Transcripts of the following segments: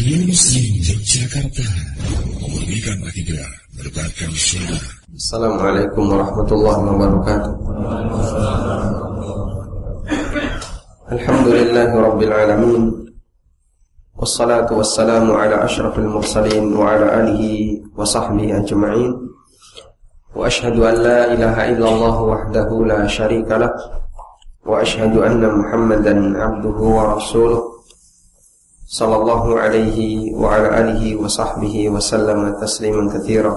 Radio Muslim Yogyakarta, memurnikan akidah, menebarkan sunnah. Assalamualaikum warahmatullahi wabarakatuh. Alhamdulillahi rabbil alamin. Wassalatu wassalamu ala ashrafil mursalin wa ala alihi wa sahbihi ajma'in. Wa ashhadu an la ilaha illallah wahdahu la syarika lah. Wa ashhadu anna Muhammadan abduhu wa rasuluh. Sallallahu alaihi wa ala alihi wa sahbihi wa sallama tasliman katsira.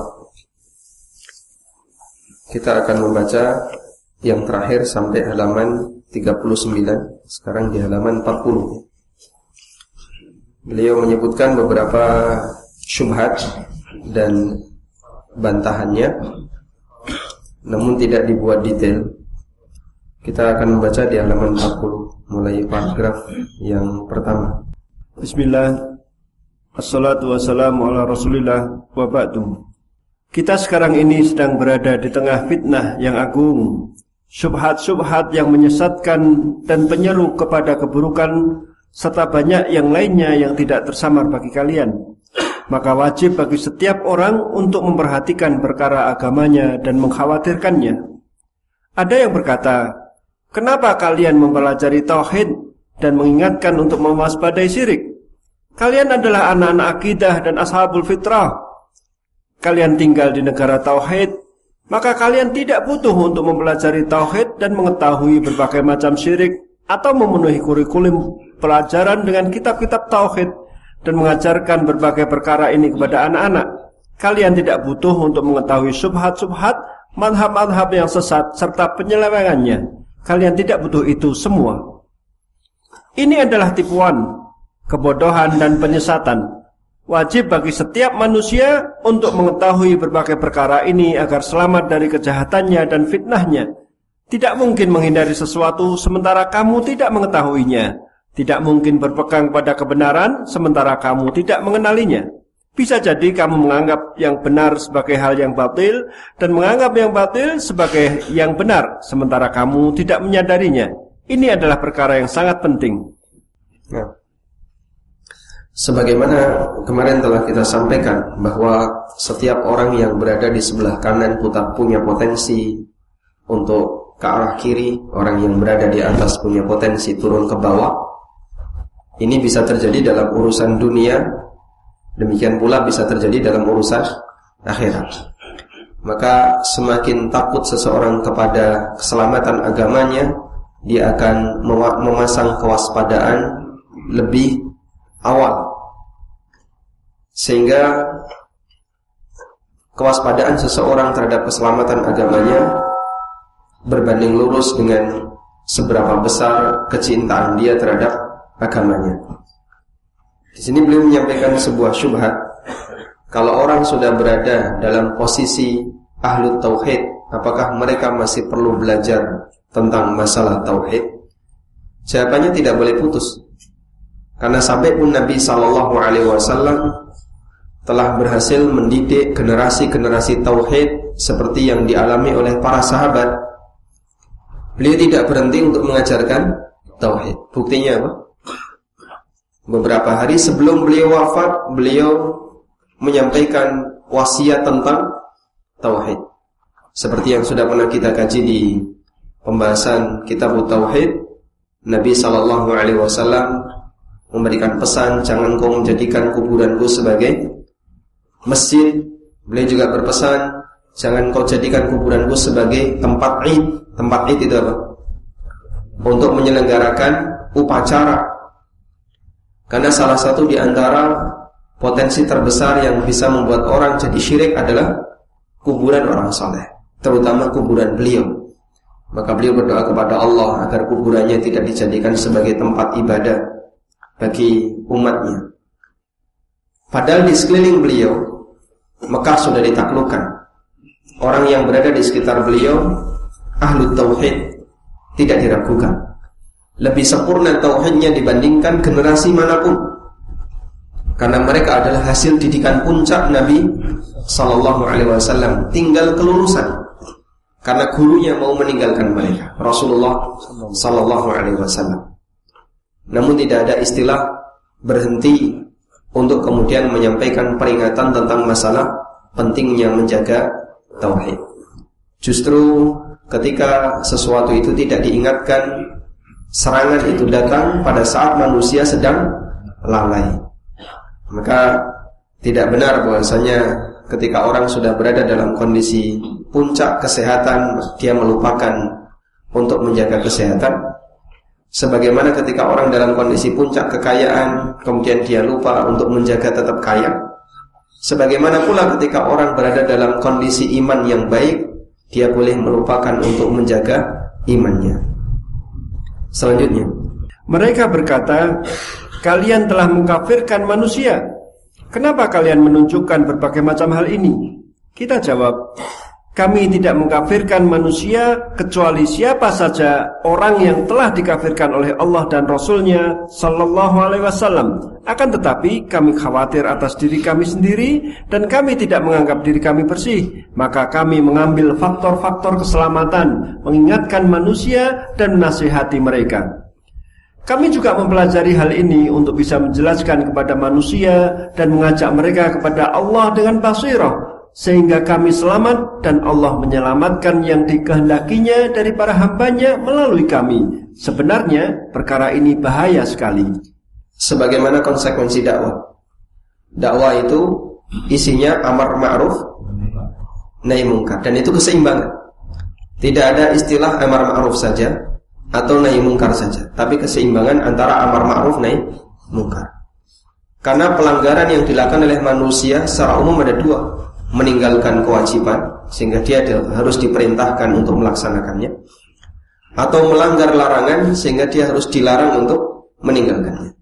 Kita akan membaca yang terakhir sampai halaman 39. Sekarang di halaman 40. Beliau menyebutkan beberapa syubhat dan bantahannya, namun tidak dibuat detail. Kita akan membaca di halaman 40, mulai paragraf yang pertama. Bismillah, assalatu wassalamu ala rasulillah, wa ba'du. Kita sekarang ini sedang berada di tengah fitnah yang agung, syubhat-syubhat yang menyesatkan dan penyeru kepada keburukan, serta banyak yang lainnya yang tidak tersamar bagi kalian. Maka wajib bagi setiap orang untuk memperhatikan perkara agamanya dan mengkhawatirkannya. Ada yang berkata, kenapa kalian mempelajari tauhid dan mengingatkan untuk mewaspadai syirik? Kalian adalah anak-anak akidah dan ashabul fitrah. Kalian tinggal di negara tauhid, maka kalian tidak butuh untuk mempelajari tauhid dan mengetahui berbagai macam syirik, atau memenuhi kurikulum pelajaran dengan kitab-kitab tauhid dan mengajarkan berbagai perkara ini kepada anak-anak. Kalian tidak butuh untuk mengetahui syubhat-syubhat, madhab-madhab yang sesat serta penyelewengannya. Kalian tidak butuh itu semua. Ini adalah tipuan, kebodohan dan penyesatan. Wajib bagi setiap manusia untuk mengetahui berbagai perkara ini agar selamat dari kejahatannya dan fitnahnya. Tidak mungkin menghindari sesuatu sementara kamu tidak mengetahuinya. Tidak mungkin berpegang pada kebenaran sementara kamu tidak mengenalinya. Bisa jadi kamu menganggap yang benar sebagai hal yang batil dan menganggap yang batil sebagai yang benar sementara kamu tidak menyadarinya. Ini adalah perkara yang sangat penting. Nah, sebagaimana kemarin telah kita sampaikan bahwa setiap orang yang berada di sebelah kanan punya potensi untuk ke arah kiri, orang yang berada di atas punya potensi turun ke bawah. Ini bisa terjadi dalam urusan dunia, demikian pula bisa terjadi dalam urusan akhirat. Maka semakin takut seseorang kepada keselamatan agamanya, dia akan memasang kewaspadaan lebih awal, sehingga kewaspadaan seseorang terhadap keselamatan agamanya berbanding lurus dengan seberapa besar kecintaan dia terhadap agamanya. Di sini beliau menyampaikan sebuah syubhat. Kalau orang sudah berada dalam posisi ahlu tauhid, apakah mereka masih perlu belajar tentang masalah tauhid? Jawabannya tidak boleh putus. Karena sampai pun Nabi SAW telah berhasil mendidik generasi-generasi tauhid seperti yang dialami oleh para sahabat. Beliau tidak berhenti untuk mengajarkan tauhid. Buktinya apa? Beberapa hari sebelum beliau wafat, beliau menyampaikan wasiat tentang tauhid. Seperti yang sudah pernah kita kaji di pembahasan kitab tauhid, Nabi SAW memberikan pesan, jangan kau menjadikan kuburanku sebagai masjid. Beliau juga berpesan, jangan kau jadikan kuburanku sebagai tempat id. Tempat id itu apa? Untuk menyelenggarakan upacara. Karena salah satu di antara potensi terbesar yang bisa membuat orang jadi syirik adalah kuburan orang saleh, terutama kuburan beliau. Maka beliau berdoa kepada Allah agar kuburannya tidak dijadikan sebagai tempat ibadah bagi umatnya. Padahal di sekeliling beliau Mekah sudah ditaklukkan. Orang yang berada di sekitar beliau ahlu tauhid, tidak diragukan. Lebih sempurna tauhidnya dibandingkan generasi manapun, karena mereka adalah hasil didikan puncak Nabi SAW. Tinggal kelulusan, karena gurunya mau meninggalkan mereka, Rasulullah SAW. Namun tidak ada istilah berhenti untuk kemudian menyampaikan peringatan tentang masalah pentingnya menjaga tauhid. Justru ketika sesuatu itu tidak diingatkan, serangan itu datang pada saat manusia sedang lalai. Maka tidak benar bahwasanya ketika orang sudah berada dalam kondisi puncak kesehatan, dia melupakan untuk menjaga kesehatan. Sebagaimana ketika orang dalam kondisi puncak kekayaan, kemudian dia lupa untuk menjaga tetap kaya. Sebagaimana pula ketika orang berada dalam kondisi iman yang baik, dia boleh melupakan untuk menjaga imannya. Selanjutnya, mereka berkata, kalian telah mengkafirkan manusia. Kenapa kalian menunjukkan berbagai macam hal ini? Kita jawab, kami tidak mengkafirkan manusia kecuali siapa saja orang yang telah dikafirkan oleh Allah dan Rasul-Nya Sallallahu Alaihi Wasallam. Akan tetapi kami khawatir atas diri kami sendiri dan kami tidak menganggap diri kami bersih. Maka kami mengambil faktor-faktor keselamatan, mengingatkan manusia dan menasihati mereka. Kami juga mempelajari hal ini untuk bisa menjelaskan kepada manusia dan mengajak mereka kepada Allah dengan basirah, sehingga kami selamat dan Allah menyelamatkan yang dikehendakinya dari para hambanya melalui kami. Sebenarnya perkara ini bahaya sekali. Sebagaimana konsekuensi dakwah. Dakwah itu isinya amar ma'ruf nahi munkar, dan itu keseimbangan. Tidak ada istilah amar ma'ruf saja atau nahi munkar saja, tapi keseimbangan antara amar ma'ruf nahi munkar. Karena pelanggaran yang dilakukan oleh manusia secara umum ada dua: meninggalkan kewajiban sehingga dia harus diperintahkan untuk melaksanakannya, atau melanggar larangan sehingga dia harus dilarang untuk meninggalkannya.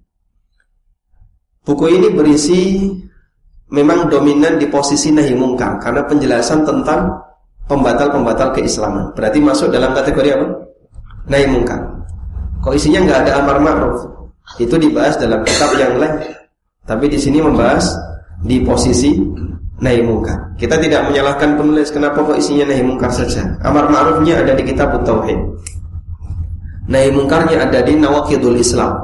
Buku ini berisi memang dominan di posisi nahi munkar karena penjelasan tentang pembatal-pembatal keislaman. Berarti masuk dalam kategori apa? Nahi munkar. Kok isinya nggak ada amar ma'ruf? Itu dibahas dalam kitab yang lain. Tapi di sini membahas di posisi nahi munkar. Kita tidak menyalahkan penulis kenapa kok isinya nahi munkar saja. Amar ma'rufnya ada di kitab Tauhid. Nahi munkarnya ada di Nawaqidul Islam.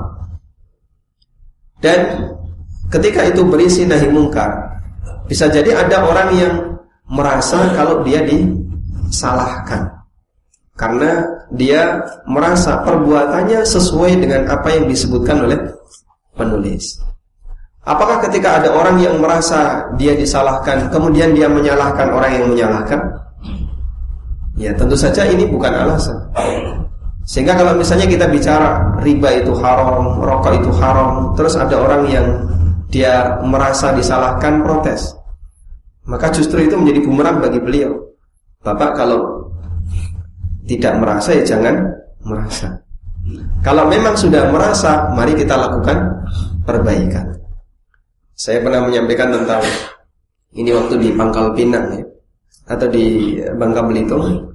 Dan ketika itu berisi nahi munkar, bisa jadi ada orang yang merasa kalau dia disalahkan karena dia merasa perbuatannya sesuai dengan apa yang disebutkan oleh penulis. Apakah ketika ada orang yang merasa dia disalahkan, kemudian dia menyalahkan orang yang menyalahkan? Ya tentu saja ini bukan alasan. Sehingga kalau misalnya kita bicara riba itu haram, rokok itu haram, terus ada orang yang dia merasa disalahkan, protes, maka justru itu menjadi bumerang bagi beliau. Bapak kalau tidak merasa ya jangan merasa. Kalau memang sudah merasa, mari kita lakukan perbaikan. Saya pernah menyampaikan tentang ini waktu di Pangkal Pinang ya, atau di Bangka Belitung.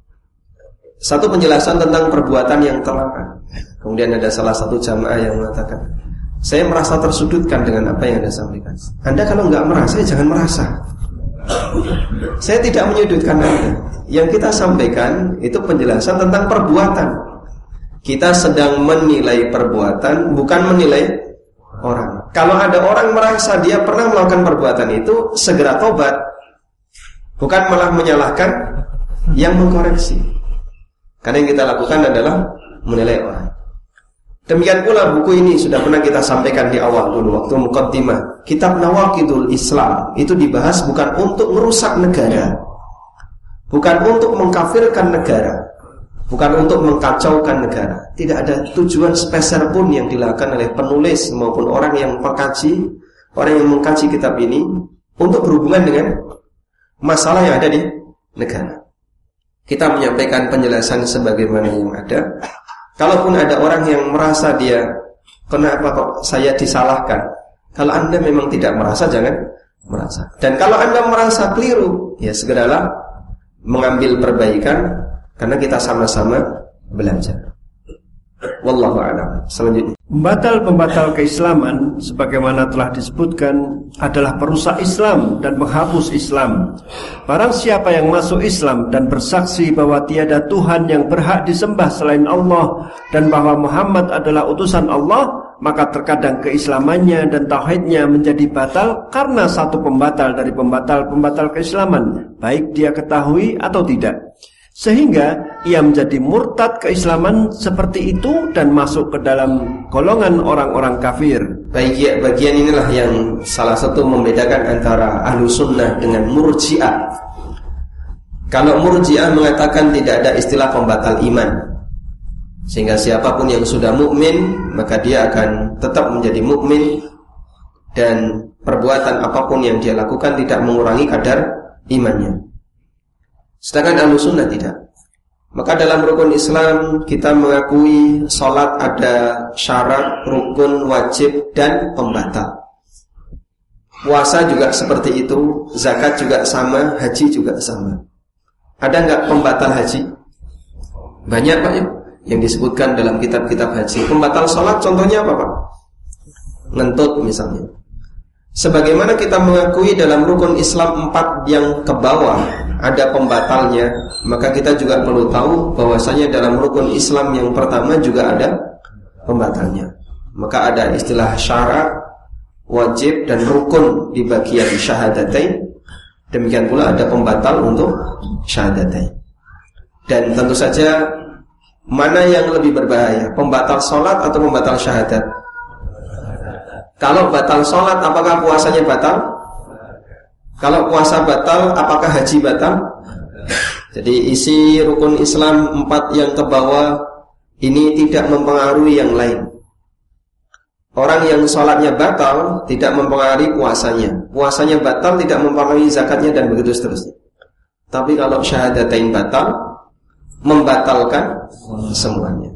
Satu penjelasan tentang perbuatan yang terlarang. Kemudian ada salah satu jamaah yang mengatakan, saya merasa tersudutkan dengan apa yang Anda sampaikan. Anda kalau nggak merasa, ya jangan merasa. Saya tidak menyudutkan Anda. Yang kita sampaikan itu penjelasan tentang perbuatan. Kita sedang menilai perbuatan, bukan menilai orang. Kalau ada orang merasa dia pernah melakukan perbuatan itu, segera tobat, bukan malah menyalahkan yang mengkoreksi. Karena yang kita lakukan adalah menilai orang. Demikian pula buku ini sudah pernah kita sampaikan di awal dulu waktu muqaddimah. Kitab Nawaqidul Islam itu dibahas bukan untuk merusak negara, bukan untuk mengkafirkan negara, bukan untuk mengkacaukan negara. Tidak ada tujuan spesial pun yang dilakukan oleh penulis maupun orang yang mengkaji, orang yang mengkaji kitab ini untuk berhubungan dengan masalah yang ada di negara. Kita menyampaikan penjelasan sebagaimana yang ada. Kalaupun ada orang yang merasa dia, kenapa kok saya disalahkan? Kalau Anda memang tidak merasa, jangan merasa. Dan kalau Anda merasa keliru, ya segeralah mengambil perbaikan, karena kita sama-sama belajar. Wallahu a'lam. Selanjutnya, pembatal keislaman sebagaimana telah disebutkan adalah perusak Islam dan menghapus Islam. Barang siapa yang masuk Islam dan bersaksi bahwa tiada Tuhan yang berhak disembah selain Allah dan bahwa Muhammad adalah utusan Allah, maka terkadang keislamannya dan tauhidnya menjadi batal karena satu pembatal dari pembatal-pembatal keislaman, baik dia ketahui atau tidak. Sehingga ia menjadi murtad keislaman seperti itu dan masuk ke dalam golongan orang-orang kafir. Bagian inilah yang salah satu membedakan antara ahlu sunnah dengan murji'ah. Kalau murji'ah mengatakan tidak ada istilah pembatal iman, sehingga siapapun yang sudah mukmin maka dia akan tetap menjadi mukmin dan perbuatan apapun yang dia lakukan tidak mengurangi kadar imannya. Sedangkan ahlu sunnah tidak. Maka dalam rukun Islam kita mengakui sholat ada syarat, rukun, wajib, dan pembatal. Puasa juga seperti itu, zakat juga sama, haji juga sama. Ada enggak pembatal haji? Banyak Pak ya, yang disebutkan dalam kitab-kitab haji. Pembatal sholat contohnya apa Pak? Ngentut misalnya. Sebagaimana kita mengakui dalam rukun Islam 4 yang ke bawah ada pembatalnya, maka kita juga perlu tahu bahwasanya dalam rukun Islam yang pertama juga ada pembatalnya. Maka ada istilah syarat, wajib, dan rukun di bagian syahadatain. Demikian pula ada pembatal untuk syahadatain. Dan tentu saja mana yang lebih berbahaya, pembatal sholat atau pembatal syahadat? Kalau batal sholat, apakah puasanya batal? Kalau puasa batal, apakah haji batal? Jadi isi rukun Islam 4 yang ke bawah ini tidak mempengaruhi yang lain. Orang yang sholatnya batal tidak mempengaruhi puasanya, puasanya batal tidak mempengaruhi zakatnya, dan begitu seterusnya. Tapi kalau syahadatain batal, membatalkan semuanya.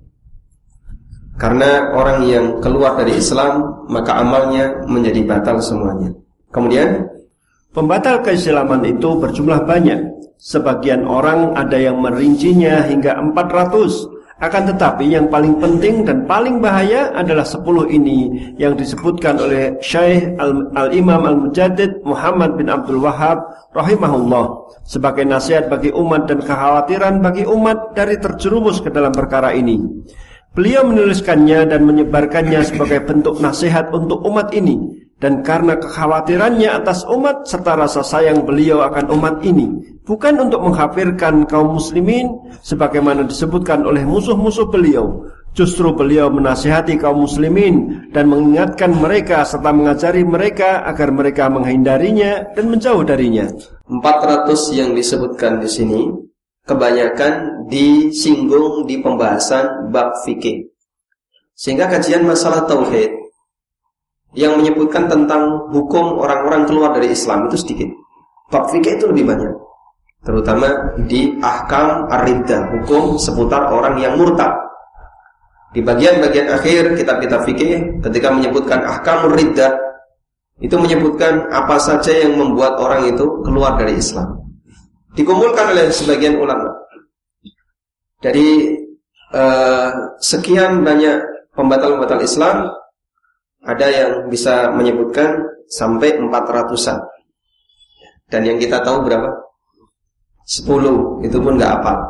Karena orang yang keluar dari Islam, maka amalnya menjadi batal semuanya. Kemudian pembatal keislaman itu berjumlah banyak. Sebagian orang ada yang merincinya hingga 400. Akan tetapi yang paling penting dan paling bahaya adalah 10 ini yang disebutkan oleh Syekh Al-Imam Al-Mujaddid Muhammad bin Abdul Wahhab rahimahullah sebagai nasihat bagi umat dan kekhawatiran bagi umat dari terjerumus ke dalam perkara ini. Beliau menuliskannya dan menyebarkannya sebagai bentuk nasihat untuk umat ini, dan karena kekhawatirannya atas umat serta rasa sayang beliau akan umat ini, bukan untuk mengkafirkan kaum muslimin sebagaimana disebutkan oleh musuh-musuh beliau. Justru beliau menasihati kaum muslimin dan mengingatkan mereka serta mengajari mereka agar mereka menghindarinya dan menjauh darinya. 400 yang disebutkan di sini kebanyakan disinggung di pembahasan bab fikih. Sehingga kajian masalah tauhid yang menyebutkan tentang hukum orang-orang keluar dari Islam itu sedikit. Bab fikih itu lebih banyak, terutama di ahkam ar-riddah, hukum seputar orang yang murtad. Di bagian-bagian akhir kitab-kitab fikih ketika menyebutkan ahkamur riddah, itu menyebutkan apa saja yang membuat orang itu keluar dari Islam. Dikumpulkan oleh sebagian ulama dari sekian banyak pembatal-pembatal Islam, ada yang bisa menyebutkan sampai 400-an. Dan yang kita tahu berapa? 10, itu pun gak hafal.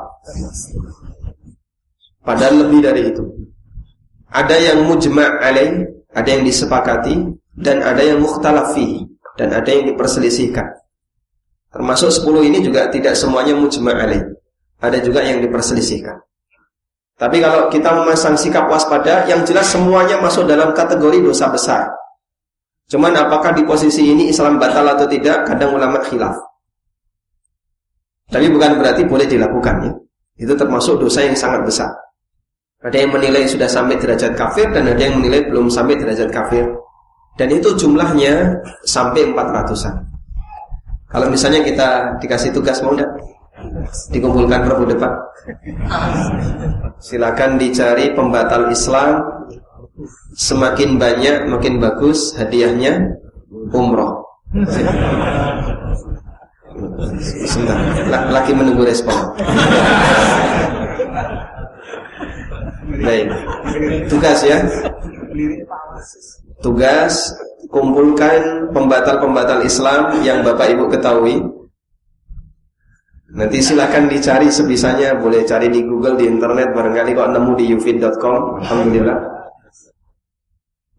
Padahal lebih dari itu. Ada yang mujma' alaih, ada yang disepakati, dan ada yang mukhtalaf fihi, dan ada yang diperselisihkan. Termasuk 10 ini juga tidak semuanya mujma' alaih, ada juga yang diperselisihkan. Tapi kalau kita memasang sikap waspada, yang jelas semuanya masuk dalam kategori dosa besar. Cuman apakah di posisi ini Islam batal atau tidak, kadang ulama khilaf. Tapi bukan berarti boleh dilakukan ya. Itu termasuk dosa yang sangat besar. Ada yang menilai sudah sampai derajat kafir, dan ada yang menilai belum sampai derajat kafir. Dan itu jumlahnya sampai 400-an. Kalau misalnya kita dikasih tugas, mau enggak? Dikumpulkan Rabu depan. Silakan dicari pembatal Islam. Semakin banyak makin bagus, hadiahnya umroh. Sebentar, lagi menunggu respon. Baik, tugas ya. Tugas, kumpulkan pembatal-pembatal Islam yang Bapak Ibu ketahui. Nanti silakan dicari sebisanya, boleh cari di Google, di internet, barangkali kok nemu di ufid.com. Alhamdulillah.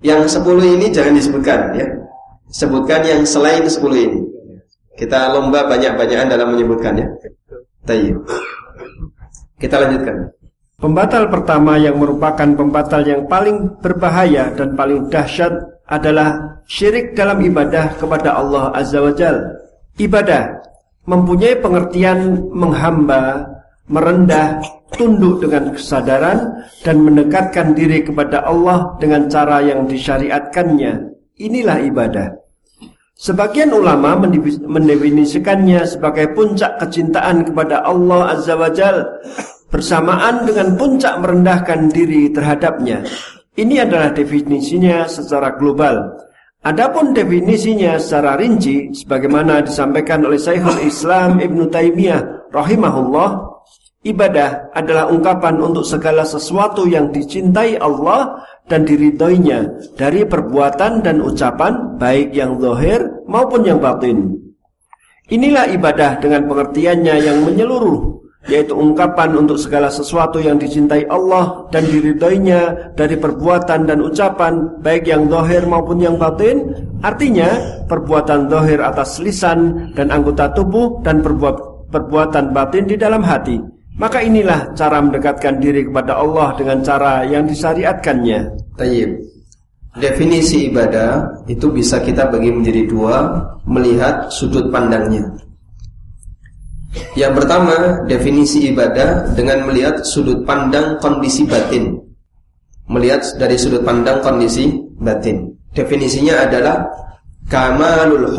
Yang 10 ini jangan disebutkan ya. Sebutkan yang selain 10 ini. Kita lomba banyak-banyakan dalam menyebutkannya. Tayyib. Kita lanjutkan. Pembatal pertama yang merupakan pembatal yang paling berbahaya dan paling dahsyat adalah syirik dalam ibadah kepada Allah Azza wa Jalla. Ibadah mempunyai pengertian menghamba, merendah, tunduk dengan kesadaran, dan mendekatkan diri kepada Allah dengan cara yang disyariatkannya. Inilah ibadah. Sebagian ulama mendefinisikannya sebagai puncak kecintaan kepada Allah Azza wa Jalla bersamaan dengan puncak merendahkan diri terhadapnya. Ini adalah definisinya secara global. Adapun definisinya secara rinci sebagaimana disampaikan oleh Syekhul Islam Ibnu Taimiyah rahimahullah, ibadah adalah ungkapan untuk segala sesuatu yang dicintai Allah dan diridhoinya dari perbuatan dan ucapan baik yang zahir maupun yang batin. Inilah ibadah dengan pengertiannya yang menyeluruh, yaitu ungkapan untuk segala sesuatu yang dicintai Allah dan diridhoinya dari perbuatan dan ucapan baik yang zahir maupun yang batin. Artinya perbuatan zahir atas lisan dan anggota tubuh dan perbuatan batin di dalam hati. Maka inilah cara mendekatkan diri kepada Allah dengan cara yang disyariatkannya. Tayyib. Definisi ibadah itu bisa kita bagi menjadi dua, melihat sudut pandangnya. Yang pertama, definisi ibadah dengan melihat sudut pandang kondisi batin. Melihat dari sudut pandang kondisi batin. Definisinya adalah kamalul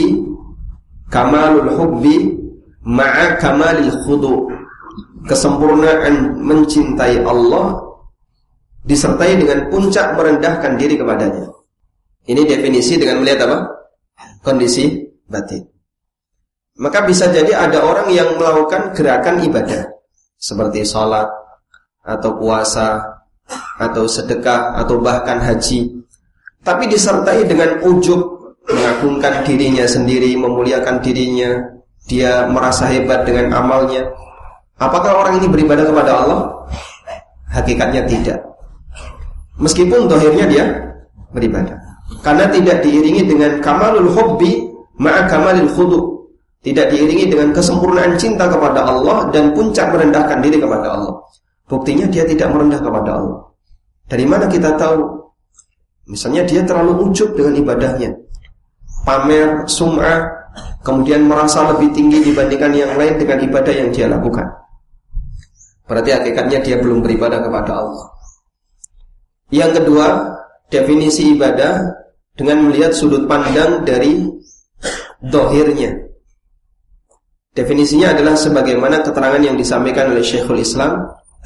hubbi ma'a kamalil khudu'. Kesempurnaan mencintai Allah disertai dengan puncak merendahkan diri kepadanya. Ini definisi dengan melihat apa? Kondisi batin. Maka bisa jadi ada orang yang melakukan gerakan ibadah seperti sholat atau puasa atau sedekah atau bahkan haji, tapi disertai dengan ujub, mengagungkan dirinya sendiri, memuliakan dirinya, dia merasa hebat dengan amalnya. Apakah orang ini beribadah kepada Allah? Hakikatnya tidak. Meskipun zahirnya dia beribadah, karena tidak diiringi dengan kamalul hubbi ma'a kamalil khudu'. Tidak diiringi dengan kesempurnaan cinta kepada Allah dan puncak merendahkan diri kepada Allah. Buktinya dia tidak merendah kepada Allah. Dari mana kita tahu? Misalnya dia terlalu ujub dengan ibadahnya, pamer, sum'ah, kemudian merasa lebih tinggi dibandingkan yang lain dengan ibadah yang dia lakukan. Berarti hakikatnya dia belum beribadah kepada Allah. Yang kedua, definisi ibadah dengan melihat sudut pandang dari zahirnya. Definisinya adalah sebagaimana keterangan yang disampaikan oleh Syekhul Islam,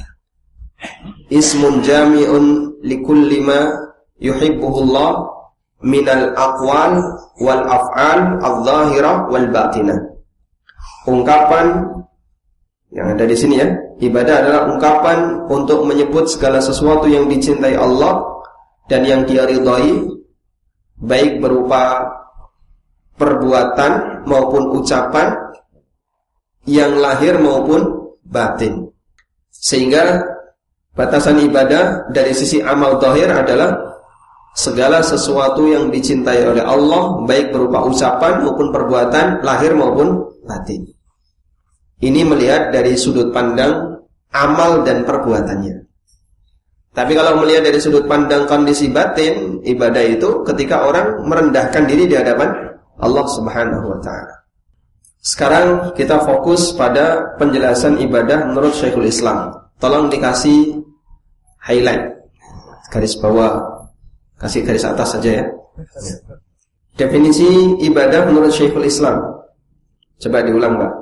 ismun jami'un likulli ma yuhibbuhullah minal aqwal wal af'al adh-dhahirah wal batinah. Ungkapan yang ada di sini ya, ibadah adalah ungkapan untuk menyebut segala sesuatu yang dicintai Allah dan yang Dia ridhai, baik berupa perbuatan maupun ucapan, yang lahir maupun batin. Sehingga batasan ibadah dari sisi amal zahir adalah segala sesuatu yang dicintai oleh Allah, baik berupa ucapan maupun perbuatan, lahir maupun batin. Ini melihat dari sudut pandang amal dan perbuatannya. Tapi kalau melihat dari sudut pandang kondisi batin, ibadah itu ketika orang merendahkan diri di hadapan Allah Subhanahu wa ta'ala. Sekarang kita fokus pada penjelasan ibadah menurut Syekhul Islam. Tolong dikasih highlight, garis bawah, kasih garis atas saja ya. Definisi ibadah menurut Syekhul Islam. Coba diulang, Pak.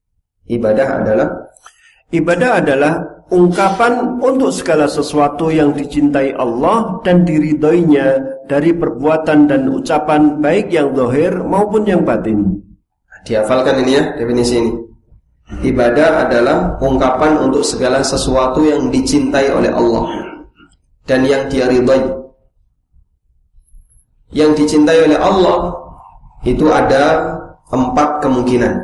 Ibadah adalah ungkapan untuk segala sesuatu yang dicintai Allah dan diridhoinya dari perbuatan dan ucapan baik yang zahir maupun yang batin. Dihafalkan ini ya, definisi ini. Ibadah adalah ungkapan untuk segala sesuatu yang dicintai oleh Allah dan yang Dia ridhai. Yang dicintai oleh Allah itu ada 4 kemungkinan.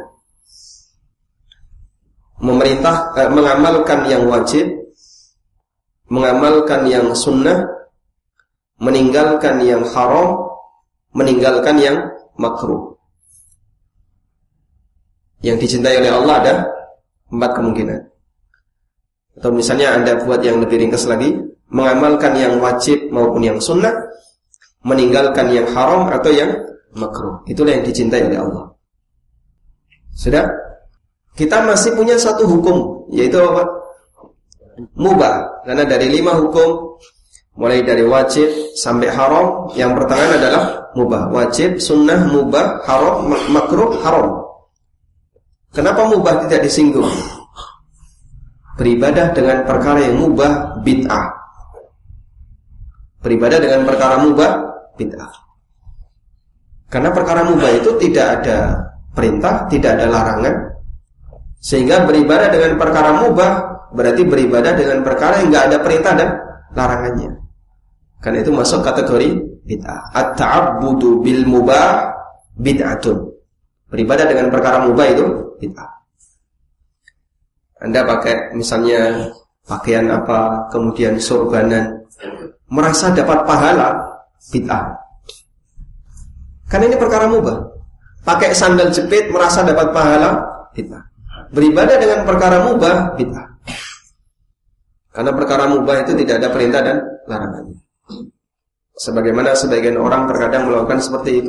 Mengamalkan yang wajib, mengamalkan yang sunnah, meninggalkan yang haram, meninggalkan yang makruh. Yang dicintai oleh Allah ada 4 kemungkinan. Atau misalnya Anda buat yang lebih ringkas lagi, mengamalkan yang wajib maupun yang sunnah, meninggalkan yang haram atau yang makruh. Itulah yang dicintai oleh Allah. Sudah? Kita masih punya satu hukum, yaitu apa? Mubah. Karena dari 5 hukum, mulai dari wajib sampai haram, yang pertengahan adalah mubah. Wajib, sunnah, mubah, haram, makruh, haram. Kenapa mubah tidak disinggung? Beribadah dengan perkara yang mubah, bid'ah. Beribadah dengan perkara mubah, bid'ah. Karena perkara mubah itu tidak ada perintah, tidak ada larangan. Sehingga beribadah dengan perkara mubah berarti beribadah dengan perkara yang tidak ada perintah dan larangannya. Karena itu masuk kategori bid'ah. At-ta'abbudu bil mubah bid'atun. Beribadah dengan perkara mubah itu bid'ah. Anda pakai misalnya pakaian apa, kemudian sorbanan, merasa dapat pahala, bid'ah. Karena ini perkara mubah. Pakai sandal jepit, merasa dapat pahala, bid'ah. Beribadah dengan perkara mubah, bid'ah. Karena perkara mubah itu tidak ada perintah dan larangannya. Sebagaimana sebagian orang terkadang melakukan seperti itu.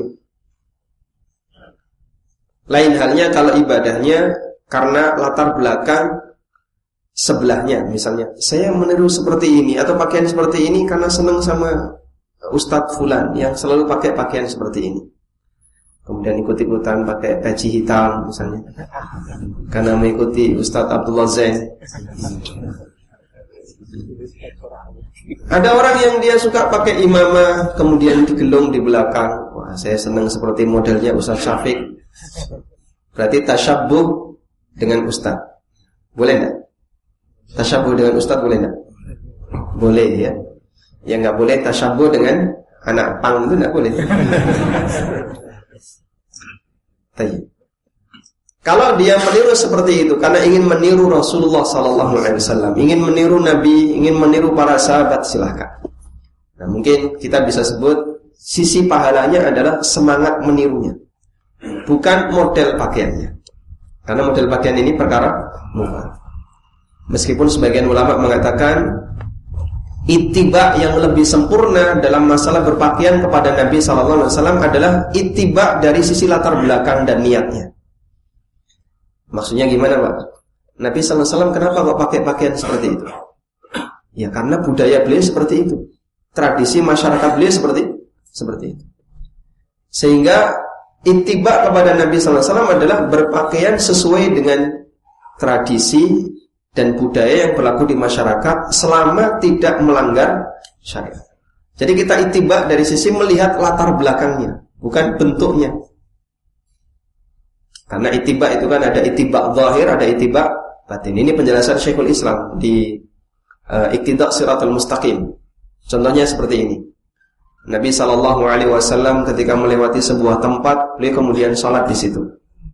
Lain halnya kalau ibadahnya karena latar belakang sebelahnya. Misalnya, saya meniru seperti ini atau pakaian seperti ini karena senang sama Ustadz Fulan yang selalu pakai pakaian seperti ini. Kemudian ikut-ikutan pakai peci hitam misalnya, karena mengikuti Ustadz Abdullah Zain. Ada orang yang dia suka pakai imamah, kemudian digelung di belakang. Wah, saya senang seperti modelnya Ustadz Syafiq. Berarti tasyabbuh dengan Ustadz. Boleh enggak? Tasyabbuh dengan Ustadz boleh enggak? Boleh ya. Yang enggak boleh tasyabbuh dengan anak pang itu enggak boleh. Kalau dia meniru seperti itu karena ingin meniru Rasulullah SAW, ingin meniru Nabi, ingin meniru para sahabat, silahkan. Nah, mungkin kita bisa sebut sisi pahalanya adalah semangat menirunya, bukan model pakaiannya. Karena model pakaian ini perkara mubah. Meskipun sebagian ulama mengatakan ittiba yang lebih sempurna dalam masalah berpakaian kepada Nabi SAW adalah ittiba dari sisi latar belakang dan niatnya. Maksudnya gimana, Pak? Nabi SAW kenapa kok pakai pakaian seperti itu? Ya karena budaya beliau seperti itu, tradisi masyarakat beliau seperti itu. Sehingga ittiba kepada Nabi SAW adalah berpakaian sesuai dengan tradisi dan budaya yang berlaku di masyarakat selama tidak melanggar syariat. Jadi kita ittiba dari sisi melihat latar belakangnya, bukan bentuknya. Karena ittiba itu kan ada ittiba zahir, ada ittiba batin. Ini penjelasan Syekhul Islam di Iqtida' Shiratal Mustaqim. Contohnya seperti ini. Nabi SAW ketika melewati sebuah tempat, beliau kemudian sholat di situ.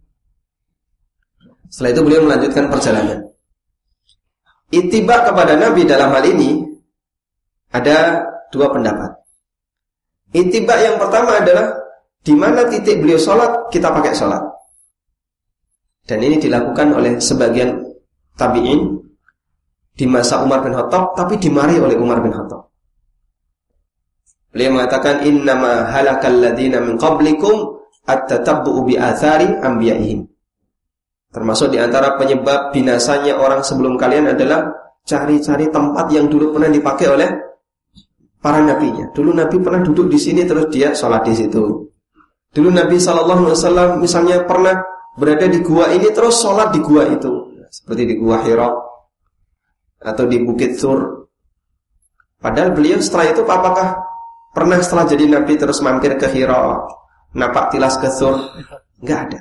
Setelah itu beliau melanjutkan perjalanan. Ittiba kepada Nabi dalam hal ini ada 2 pendapat. Ittiba yang pertama adalah di mana titik beliau sholat, kita pakai sholat. Dan ini dilakukan oleh sebagian tabi'in di masa Umar bin Khattab, tapi dimarahi oleh Umar bin Khattab. Beliau mengatakan innama halakal ladzina min qablikum at-tatabbu'u bi athari anbiya'ihim. Termasuk di antara penyebab binasanya orang sebelum kalian adalah cari-cari tempat yang dulu pernah dipakai oleh para nabinya. Dulu Nabi pernah duduk di sini terus dia sholat di situ. Dulu Nabi SAW misalnya pernah berada di gua ini terus sholat di gua itu, seperti di gua Hira atau di Bukit Sur. Padahal beliau setelah itu apakah pernah setelah jadi Nabi terus mampir ke Hira, napak tilas ke Sur? Enggak ada.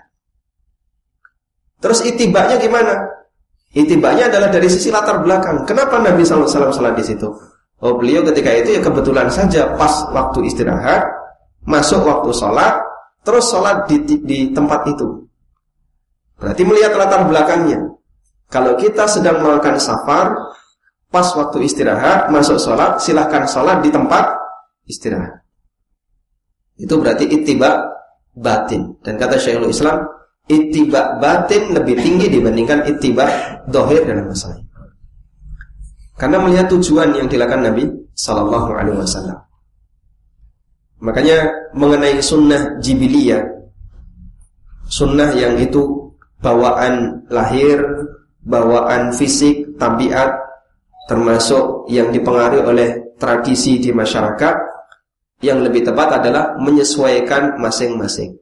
Terus itibanya gimana? Itibanya adalah dari sisi latar belakang. Kenapa Nabi SAW sholat di situ? Oh, beliau ketika itu ya kebetulan saja pas waktu istirahat, masuk waktu sholat, terus sholat di tempat itu. Berarti melihat latar belakangnya. Kalau kita sedang melakukan safar, pas waktu istirahat, masuk sholat, silahkan sholat di tempat istirahat. Itu berarti ittiba batin. Dan kata Syekhul Islam, ittiba batin lebih tinggi dibandingkan ittiba zahir dalam masalah ini. Karena melihat tujuan yang dilakukan Nabi sallallahu alaihi wasallam. Makanya mengenai sunnah jibiliyah, sunnah yang itu bawaan lahir, bawaan fisik, tabiat, termasuk yang dipengaruhi oleh tradisi di masyarakat, yang lebih tepat adalah menyesuaikan masing-masing.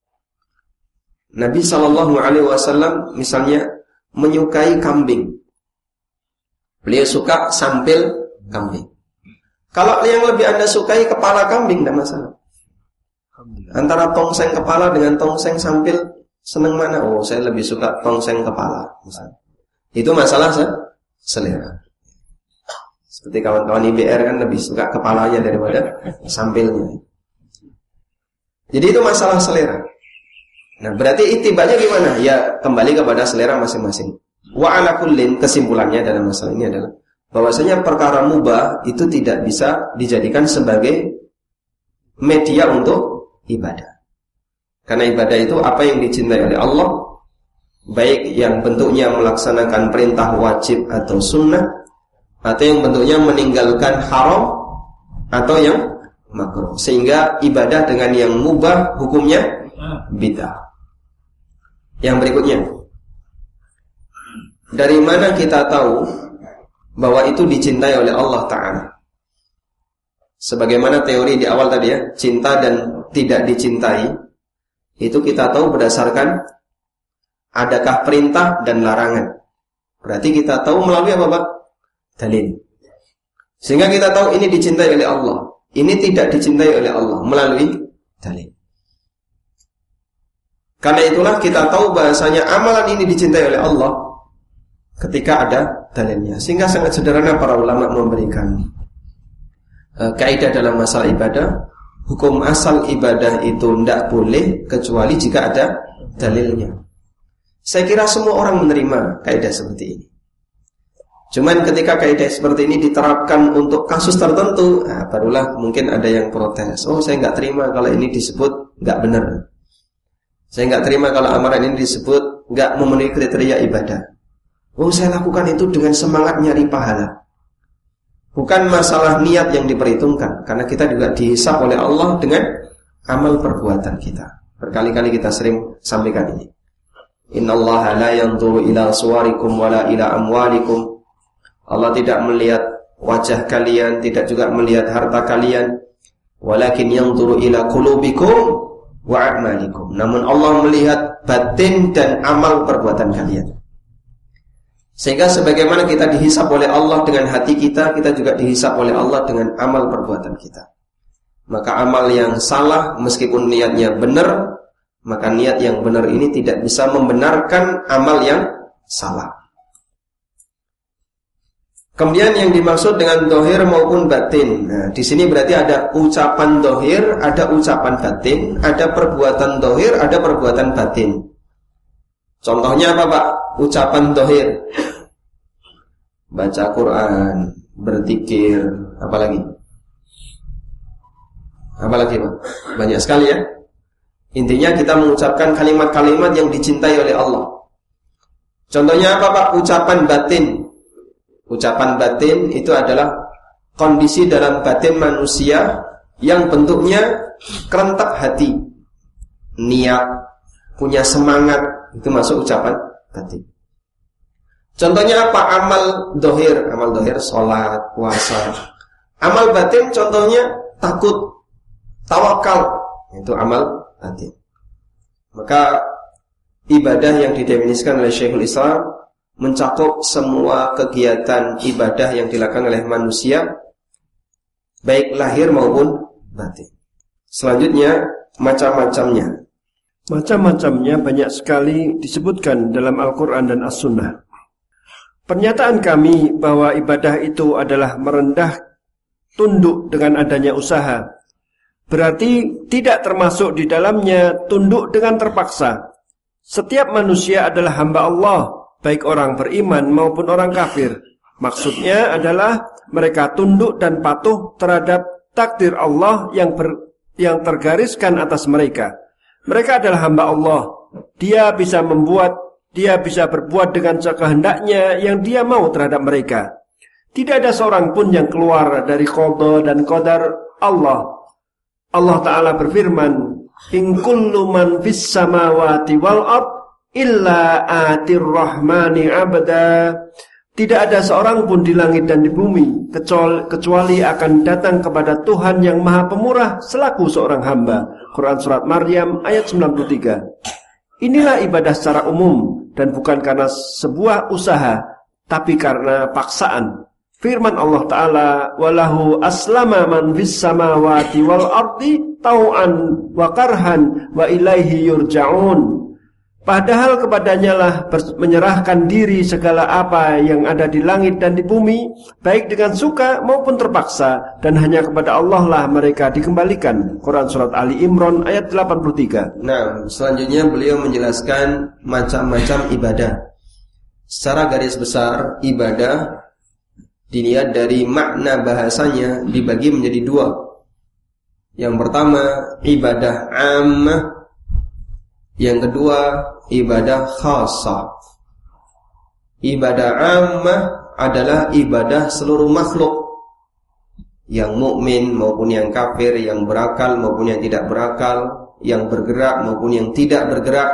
Nabi SAW misalnya menyukai kambing. Beliau suka sampil kambing. Kalau yang lebih Anda sukai kepala kambing, tidak masalah. Antara tongseng kepala dengan tongseng sampil, senang mana? Oh, saya lebih suka tongseng kepala misalnya. Itu masalah selera. Seperti kawan-kawan IBR kan lebih suka kepalanya daripada sampilnya. Jadi itu masalah selera. Nah, berarti itibanya gimana? Ya kembali kepada selera masing-masing. Wa ala kullin, kesimpulannya dalam masalah ini adalah bahwasanya perkara mubah itu tidak bisa dijadikan sebagai media untuk ibadah. Karena ibadah itu apa yang dicintai oleh Allah, baik yang bentuknya melaksanakan perintah wajib atau sunnah, atau yang bentuknya meninggalkan haram, atau yang makruh. Sehingga ibadah dengan yang mubah hukumnya bid'ah. Yang berikutnya, dari mana kita tahu bahwa itu dicintai oleh Allah Ta'ala? Sebagaimana teori di awal tadi ya, cinta dan tidak dicintai, itu kita tahu berdasarkan adakah perintah dan larangan. Berarti kita tahu melalui apa Pak? Dalil. Sehingga kita tahu ini dicintai oleh Allah, ini tidak dicintai oleh Allah melalui dalil. Karena itulah kita tahu bahasanya amalan ini dicintai oleh Allah ketika ada dalilnya. Sehingga sangat sederhana para ulama memberikan kaidah dalam masalah ibadah. Hukum asal ibadah itu tidak boleh kecuali jika ada dalilnya. Saya kira semua orang menerima kaidah seperti ini. Cuman ketika kaidah seperti ini diterapkan untuk kasus tertentu, barulah mungkin ada yang protes. Oh, saya nggak terima kalau ini disebut nggak benar. Saya nggak terima kalau amalan ini disebut nggak memenuhi kriteria ibadah. Oh, saya lakukan itu dengan semangat nyari pahala. Bukan masalah niat yang diperhitungkan, karena kita juga dihisab oleh Allah dengan amal perbuatan kita. Berkali-kali kita sering sampaikan ini. Innallaha la yanzuru ila suwarikum wala ila amwalikum. Allah tidak melihat wajah kalian, tidak juga melihat harta kalian, walakin yanzuru ila qulubikum wa a'malikum. Namun Allah melihat batin dan amal perbuatan kalian. Sehingga sebagaimana kita dihisab oleh Allah dengan hati kita, kita juga dihisab oleh Allah dengan amal perbuatan kita. Maka amal yang salah meskipun niatnya benar, maka niat yang benar ini tidak bisa membenarkan amal yang salah. Kemudian yang dimaksud dengan dohir maupun batin. Nah, di sini berarti ada ucapan dohir, ada ucapan batin, ada perbuatan dohir, ada perbuatan batin. Contohnya apa Pak? Ucapan dohir, baca Quran, berzikir, apalagi Pak? Banyak sekali ya. Intinya kita mengucapkan kalimat-kalimat yang dicintai oleh Allah. Contohnya apa Pak? Ucapan batin. Ucapan batin itu adalah kondisi dalam batin manusia yang bentuknya kerentak hati, niat, punya semangat, itu masuk ucapan batin. Contohnya apa? Amal dohir. Amal dohir, sholat, puasa. Amal batin contohnya takut, tawakal, itu amal batin. Maka ibadah yang didefinisikan oleh Syekhul Islam mencakup semua kegiatan ibadah yang dilakukan oleh manusia, baik lahir maupun batin. Selanjutnya macam-macamnya. Macam-macamnya banyak sekali disebutkan dalam Al-Quran dan As-Sunnah. Pernyataan kami bahwa ibadah itu adalah merendah tunduk dengan adanya usaha, berarti tidak termasuk di dalamnya tunduk dengan terpaksa. Setiap manusia adalah hamba Allah, baik orang beriman maupun orang kafir. Maksudnya adalah mereka tunduk dan patuh terhadap takdir Allah yang tergariskan atas mereka. Mereka adalah hamba Allah. Dia bisa berbuat dengan kehendaknya yang dia mau terhadap mereka. Tidak ada seorang pun yang keluar dari qada dan qadar Allah. Allah Ta'ala berfirman, in kullu man fis samawati wal ard illa atir rahmani abda. Tidak ada seorang pun di langit dan di bumi kecuali akan datang kepada Tuhan yang Maha Pemurah selaku seorang hamba. Quran Surat Maryam ayat 93. Inilah ibadah secara umum dan bukan karena sebuah usaha, tapi karena paksaan. Firman Allah Ta'ala, walahu aslama man fis samawati wal ardi tau'an wa karhan wa ilaihi yurja'un. Padahal kepadanya lah menyerahkan diri segala apa yang ada di langit dan di bumi, baik dengan suka maupun terpaksa, dan hanya kepada Allah lah mereka dikembalikan. Quran Surat Ali Imran ayat 83. Nah, selanjutnya beliau menjelaskan macam-macam ibadah. Secara garis besar, ibadah dilihat dari makna bahasanya dibagi menjadi dua. Yang pertama ibadah ammah, yang kedua ibadah khassah. Ibadah ammah adalah ibadah seluruh makhluk, yang mukmin maupun yang kafir, yang berakal maupun yang tidak berakal, yang bergerak maupun yang tidak bergerak.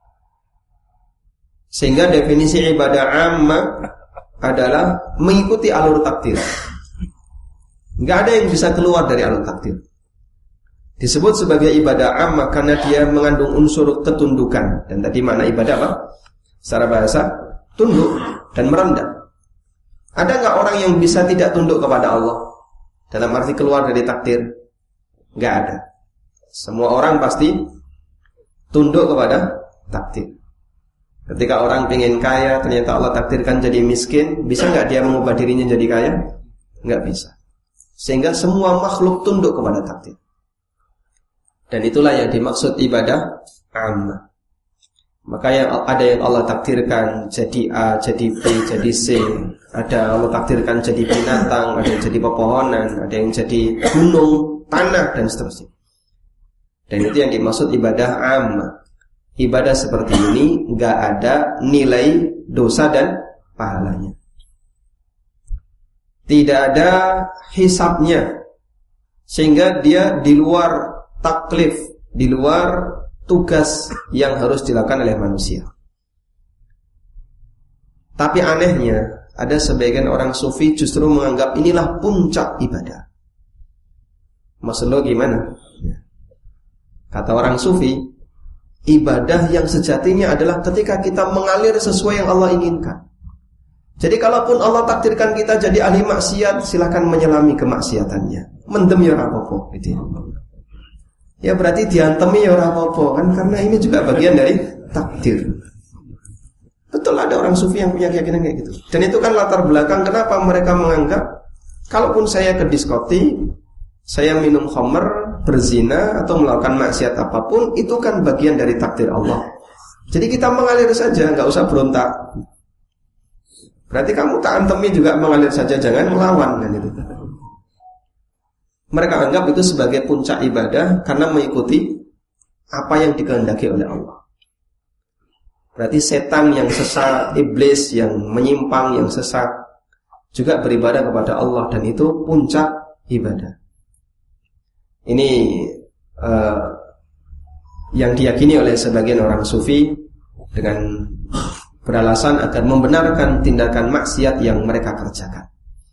Sehingga definisi ibadah ammah adalah mengikuti alur takdir. Enggak ada yang bisa keluar dari alur takdir. Disebut sebagai ibadah ammah karena dia mengandung unsur ketundukan. Dan tadi makna ibadah apa? Secara bahasa, tunduk dan merendah. Ada enggak orang yang bisa tidak tunduk kepada Allah dalam arti keluar dari takdir? Enggak ada. Semua orang pasti tunduk kepada takdir. Ketika orang pengen kaya, ternyata Allah takdirkan jadi miskin, bisa nggak dia mengubah dirinya jadi kaya? Nggak bisa. Sehingga semua makhluk tunduk kepada takdir. Dan itulah yang dimaksud ibadah ammah. Maka ada yang Allah takdirkan jadi A, jadi B, jadi C. Ada Allah takdirkan jadi binatang, ada yang jadi pepohonan, ada yang jadi gunung, tanah, dan seterusnya. Dan itu yang dimaksud ibadah ammah. Ibadah seperti ini enggak ada nilai dosa dan pahalanya. Tidak ada hisabnya, sehingga dia di luar taklif, di luar tugas yang harus dilakukan oleh manusia. Tapi anehnya, ada sebagian orang sufi justru menganggap inilah puncak ibadah. Maksud lo gimana? Kata orang sufi, ibadah yang sejatinya adalah ketika kita mengalir sesuai yang Allah inginkan. Jadi kalaupun Allah takdirkan kita jadi ahli maksiat, silakan menyelami kemaksiatannya. Mendem ya ora apa-apa gitu ya. Ya berarti diantemi ya ora apa-apa kan, karena ini juga bagian dari takdir. Betul, ada orang sufi yang punya keyakinan kayak gitu. Dan itu kan latar belakang kenapa mereka menganggap kalaupun saya ke diskotik, saya minum khamr, berzina atau melakukan maksiat apapun, itu kan bagian dari takdir Allah. Jadi kita mengalir saja, nggak usah berontak. Berarti kamu tak antemi juga mengalir saja, jangan melawan kan itu. Mereka anggap itu sebagai puncak ibadah karena mengikuti apa yang dikehendaki oleh Allah. Berarti setan yang sesat, iblis yang menyimpang, yang sesat juga beribadah kepada Allah, dan itu puncak ibadah. Ini yang diyakini oleh sebagian orang sufi dengan beralasan agar membenarkan tindakan maksiat yang mereka kerjakan.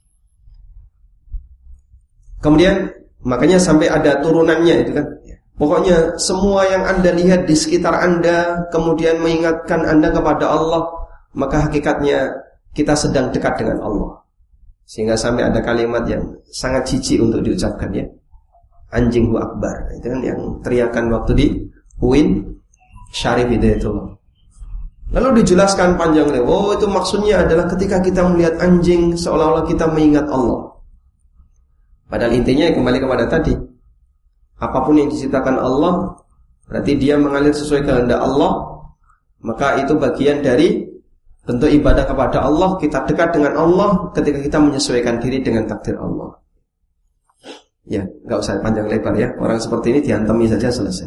Kemudian makanya sampai ada turunannya itu kan. Pokoknya semua yang Anda lihat di sekitar Anda kemudian mengingatkan Anda kepada Allah, maka hakikatnya kita sedang dekat dengan Allah. Sehingga sampai ada kalimat yang sangat jijik untuk diucapkan ya. Anjinghu akbar, itu kan yang teriakan waktu di UIN Syarif Hidayatullah. Lalu dijelaskan panjang lebar. Oh, itu maksudnya adalah ketika kita melihat anjing seolah-olah kita mengingat Allah. Padahal intinya kembali kepada tadi, apapun yang diciptakan Allah berarti dia mengalir sesuai kehendak Allah, maka itu bagian dari bentuk ibadah kepada Allah. Kita dekat dengan Allah ketika kita menyesuaikan diri dengan takdir Allah. Ya, nggak usah panjang lebar ya. Orang seperti ini diantemi saja selesai.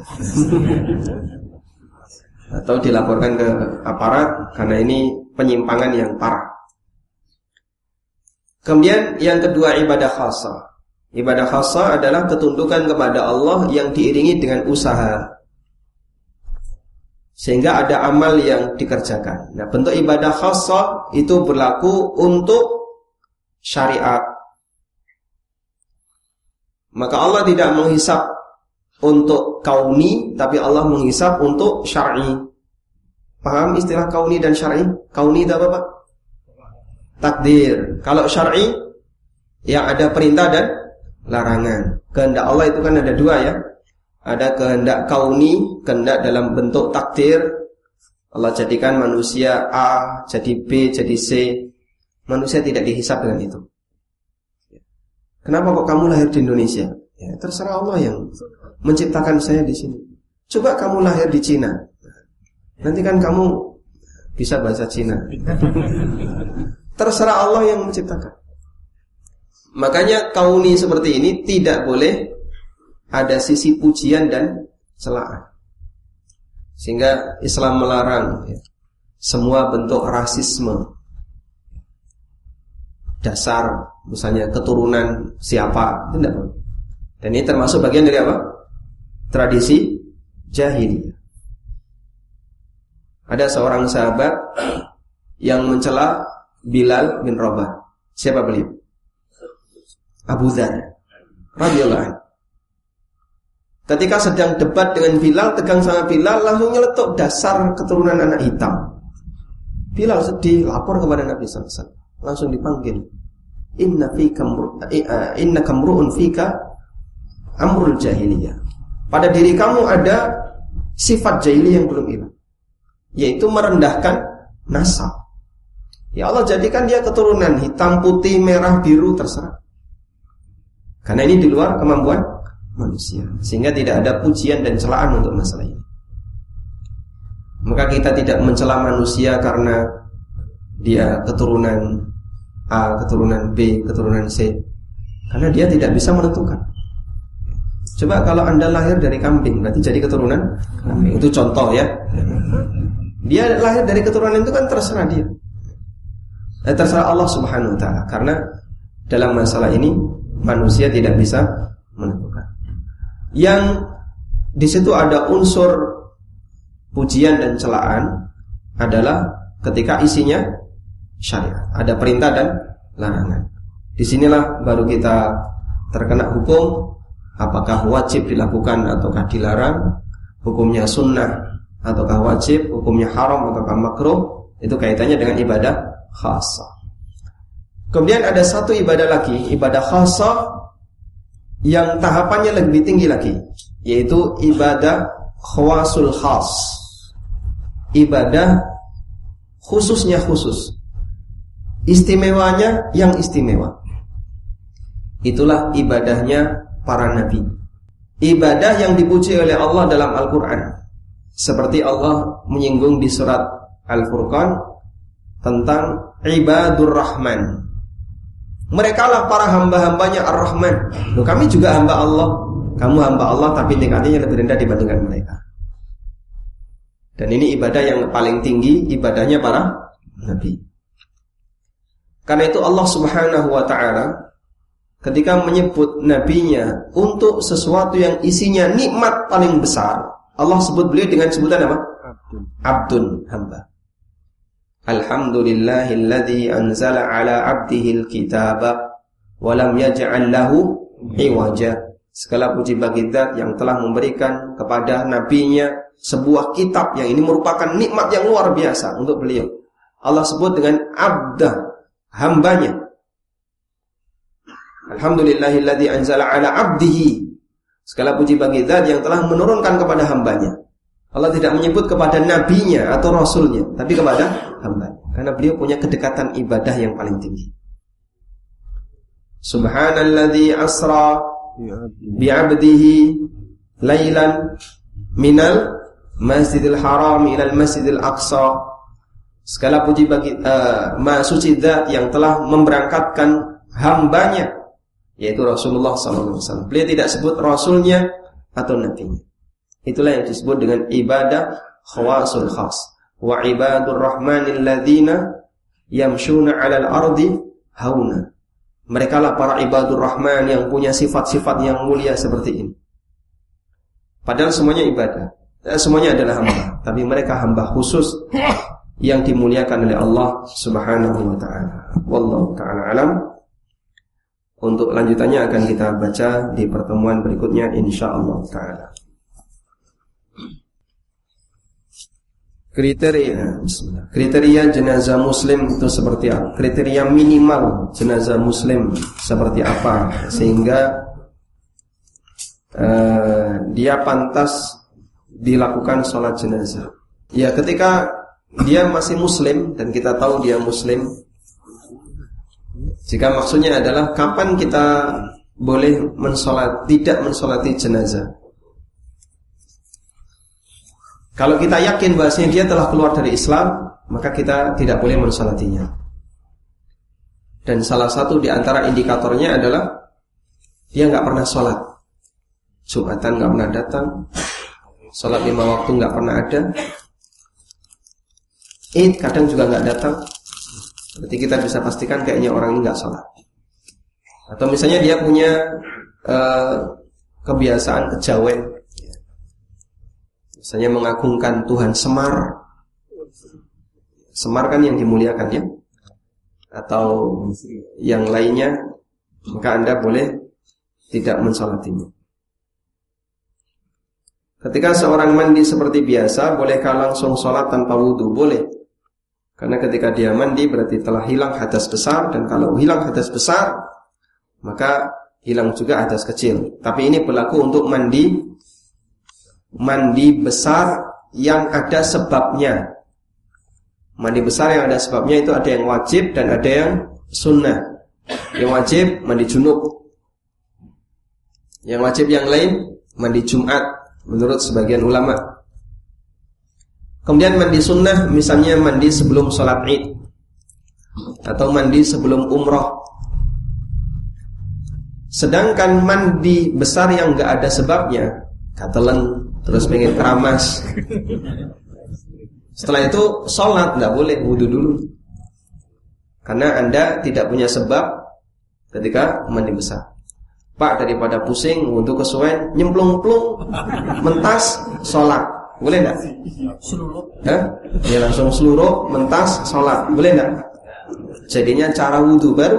Atau dilaporkan ke aparat karena ini penyimpangan yang parah. Kemudian yang kedua, ibadah khassah. Ibadah khassah adalah ketundukan kepada Allah yang diiringi dengan usaha, sehingga ada amal yang dikerjakan. Nah, bentuk ibadah khassah itu berlaku untuk syariat. Maka Allah tidak menghisab untuk kauni, tapi Allah menghisab untuk syar'i. Paham istilah kauni dan syar'i? Kauni itu apa, Pak? Takdir. Kalau syar'i yang ada perintah dan larangan. Kehendak Allah itu kan ada dua ya. Ada kehendak kauni, kehendak dalam bentuk takdir. Allah jadikan manusia A, jadi B, jadi C. Manusia tidak dihisab dengan itu. Kenapa kok kamu lahir di Indonesia? Ya, terserah Allah yang menciptakan saya di sini. Coba kamu lahir di Cina. Nanti kan kamu bisa bahasa Cina. Terserah Allah yang menciptakan. Makanya kauni seperti ini tidak boleh ada sisi pujian dan celaan. Sehingga Islam melarang ya, semua bentuk rasisme. Dasar misalnya keturunan siapa, tidak boleh. Dan ini termasuk bagian dari apa? Tradisi jahiliyah. Ada seorang sahabat yang mencela Bilal bin Rabah. Siapa beliau? Abu Dzar radhiyallahu anhu. Ketika sedang debat dengan Bilal, tegang sama Bilal, langsung nyeletuk dasar keturunan anak hitam. Bilal sedih, lapor kepada Nabi sallallahu alaihi wasallam. Langsung dipanggil. Inna kamru'un fika amrul jahiliyah. Pada diri kamu ada sifat jahiliyah yang belum hilang, yaitu merendahkan nasab. Ya Allah jadikan dia keturunan hitam, putih, merah, biru, terserah. Karena ini di luar kemampuan manusia, sehingga tidak ada pujian dan celaan untuk masalah ini. Maka kita tidak mencela manusia karena dia keturunan A, keturunan B, keturunan C, karena dia tidak bisa menentukan. Coba kalau Anda lahir dari kambing, berarti jadi keturunan kambing. Itu contoh ya. Dia lahir dari keturunan itu kan terserah dia. Terserah Allah Subhanahu wa taala, karena dalam masalah ini manusia tidak bisa menentukan. Yang di situ ada unsur pujian dan celaan adalah ketika isinya syariat, ada perintah dan larangan. Disinilah baru kita terkena hukum, apakah wajib dilakukan ataukah dilarang, hukumnya sunnah ataukah wajib, hukumnya haram ataukah makruh. Itu kaitannya dengan ibadah khassah. Kemudian ada satu ibadah lagi, ibadah khassah yang tahapannya lebih tinggi lagi, yaitu ibadah khawasul khas. Ibadah khususnya khusus, istimewanya yang istimewa. Itulah ibadahnya para nabi. Ibadah yang dipuji oleh Allah dalam Al-Quran, seperti Allah menyinggung di surat Al-Furqan tentang ibadur rahman. Mereka lah para hamba-hambanya Ar-Rahman. Loh, kami juga hamba Allah. Kamu hamba Allah tapi tingkatnya lebih rendah dibandingkan mereka. Dan ini ibadah yang paling tinggi, ibadahnya para nabi. Karena itu Allah Subhanahu wa ta'ala ketika menyebut nabinya untuk sesuatu yang isinya nikmat paling besar, Allah sebut beliau dengan sebutan apa? Abdun, hamba. Alhamdulillahilladzi anzala ala abdihil kitaba wa lam yaj'al lahu iwaja. Segala puji bagi Zat yang telah memberikan kepada nabinya sebuah kitab yang ini merupakan nikmat yang luar biasa untuk beliau. Allah sebut dengan abda, hambanya. Alhamdulillahilladzi anzala ala abdihi. Segala puji bagi Zat yang telah menurunkan kepada hambanya. Allah tidak menyebut kepada nabinya atau rasulnya, tapi kepada hambanya, karena beliau punya kedekatan ibadah yang paling tinggi. Subhanalladzi asra bi'abdihi lailan minal masjidil haram ilal masjidil aqsa. Segala puji bagi Maha Suci Zat yang telah memberangkatkan hambanya yaitu Rasulullah SAW. Beliau tidak sebut rasulnya atau nabinya. Itulah yang disebut dengan ibadah khawasul khas. Wa ibadur rahmanil ladzina yamshuna 'alal ardi hauna. Mereka lah para ibadur rahman yang punya sifat-sifat yang mulia seperti ini. Padahal semuanya ibadah, semuanya adalah hamba, tapi mereka hamba khusus yang dimuliakan oleh Allah Subhanahu wa taala. Wallahu taala alam. Untuk lanjutannya akan kita baca di pertemuan berikutnya insyaallah taala. Kriteria jenazah muslim itu seperti apa? Kriteria minimal jenazah muslim seperti apa sehingga dia pantas dilakukan sholat jenazah? Ya, ketika dia masih muslim dan kita tahu dia muslim. Jika maksudnya adalah kapan kita boleh tidak mensolati jenazah? Kalau kita yakin bahasanya dia telah keluar dari Islam, maka kita tidak boleh mensolatinya. Dan salah satu di antara indikatornya adalah dia nggak pernah sholat. Jumatan nggak pernah datang, sholat 5 waktu nggak pernah ada, Id kadang juga nggak datang. Berarti kita bisa pastikan kayaknya orang ini nggak sholat. Atau misalnya dia punya kebiasaan kejawen. Misalnya mengagungkan Tuhan Semar. Semar kan yang dimuliakan ya. Atau yang lainnya, maka Anda boleh tidak mensolatinya. Ketika seorang mandi seperti biasa, bolehkah langsung sholat tanpa wudu? Boleh. Karena ketika dia mandi berarti telah hilang hadas besar. Dan kalau hilang hadas besar, maka hilang juga hadas kecil. Tapi ini berlaku untuk mandi besar yang ada sebabnya. Mandi besar yang ada sebabnya itu ada yang wajib dan ada yang sunnah. Yang wajib mandi junub. Yang wajib yang lain mandi Jumat menurut sebagian ulama. Kemudian mandi sunnah misalnya mandi sebelum sholat Id atau mandi sebelum umroh. Sedangkan mandi besar yang gak ada sebabnya, katelen, terus pengen keramas, setelah itu sholat, gak boleh, wudu dulu. Karena Anda tidak punya sebab ketika mandi besar. Pak, daripada pusing, wudu kesuwen, nyemplung-plung, mentas, sholat, boleh gak? Ya langsung seluruh, mentas, sholat, boleh gak? Jadinya cara wudu baru.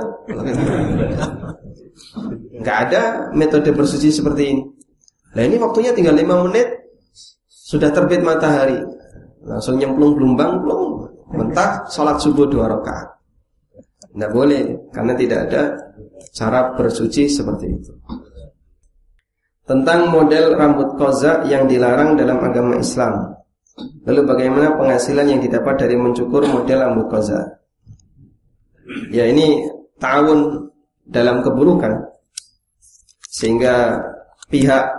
Gak ada metode bersuci seperti ini. Nah ini waktunya tinggal 5 menit sudah terbit matahari, langsung nyemplung blumbang-blung, mentah, sholat subuh 2 rakaat. Tidak boleh, karena tidak ada cara bersuci seperti itu. Tentang model rambut koza yang dilarang dalam agama Islam. Lalu bagaimana penghasilan yang didapat dari mencukur model rambut koza? Ya ini ta'awun dalam keburukan, sehingga pihak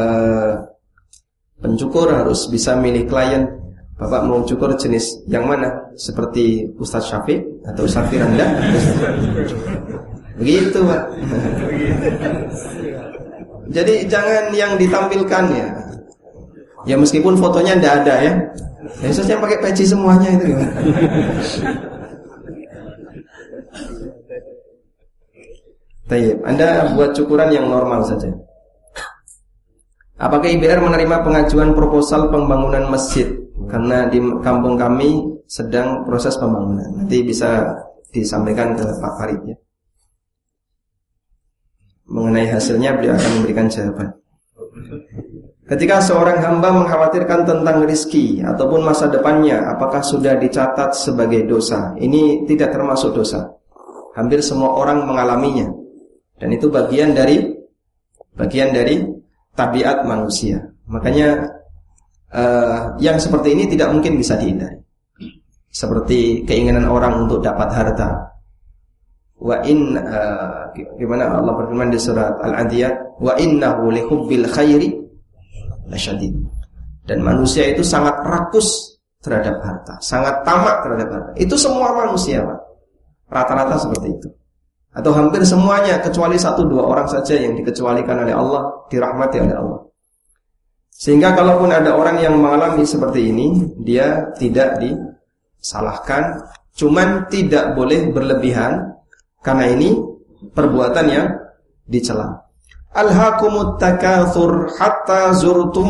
pencukur harus bisa milih klien. Bapak mau cukur jenis yang mana? Seperti Ustadz Syafiq atau Ustadz Firanda? Begitu Pak. Jadi jangan yang ditampilkan ya. Ya meskipun fotonya tidak ada ya. Biasanya pakai peci semuanya itu ya. Tayyib, Anda buat cukuran yang normal saja. Apakah IBR menerima pengajuan proposal pembangunan masjid? Karena di kampung kami sedang proses pembangunan. Nanti bisa disampaikan ke Pak Farid ya. Mengenai hasilnya beliau akan memberikan jawaban. Ketika seorang hamba mengkhawatirkan tentang rizki ataupun masa depannya, apakah sudah dicatat sebagai dosa? Ini tidak termasuk dosa. Hampir semua orang mengalaminya. Dan itu bagian dari tabiat manusia. Makanya yang seperti ini tidak mungkin bisa dihindari. Seperti keinginan orang untuk dapat harta. Gimana Allah berfirman di surat Al-Adiyat, wa innahu lihubbil khairi lasyadid. Dan manusia itu sangat rakus terhadap harta, sangat tamak terhadap harta. Itu semua manusia, Pak. Rata-rata seperti itu. atau hampir semuanya kecuali 1-2 orang saja yang dikecualikan oleh Allah, dirahmati oleh Allah. Sehingga kalaupun ada orang yang mengalami seperti ini, dia tidak disalahkan, cuman tidak boleh berlebihan, karena ini perbuatan yang dicela. Alhaakumut takatsur hatta